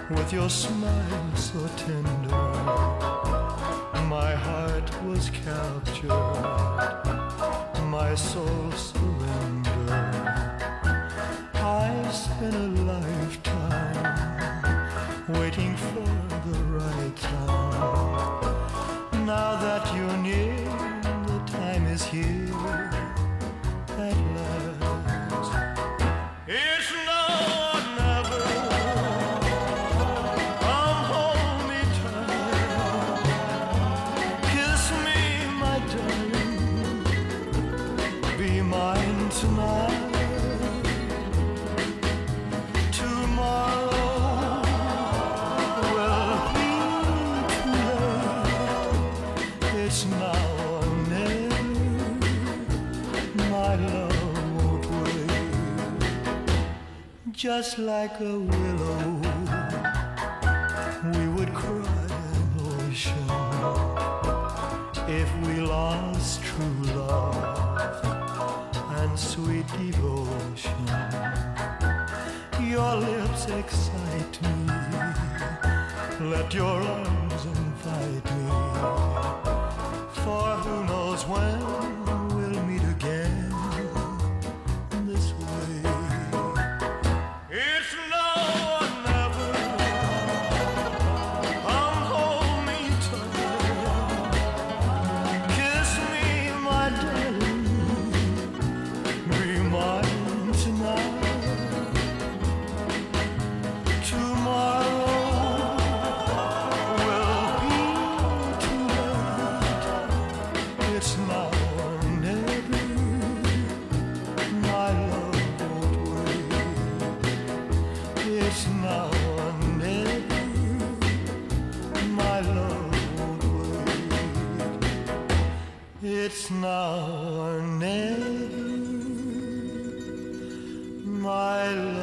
with your smile so tender. My heart was captured, my soul surrendered. I spent a lifetime waiting for the right time. Now that you're near, the time is here at last. It's now or never. Come hold me tight. Kiss me, my darling. Be mine tonight. Tomorrow will be too late. It's now or never. My love won't wait. Just like a willow, we would cry an ocean if we lost true love and sweet devotion. Your lips excite me, let your arms invite me, for who knows when we'll meet again this way. It's now or never. Come hold me tight. Kiss me, my darling. Be mine tonight. Tomorrow will be too late. It's now or never. My love won't wait. It's now or never. My love won't wait. It's now or never. My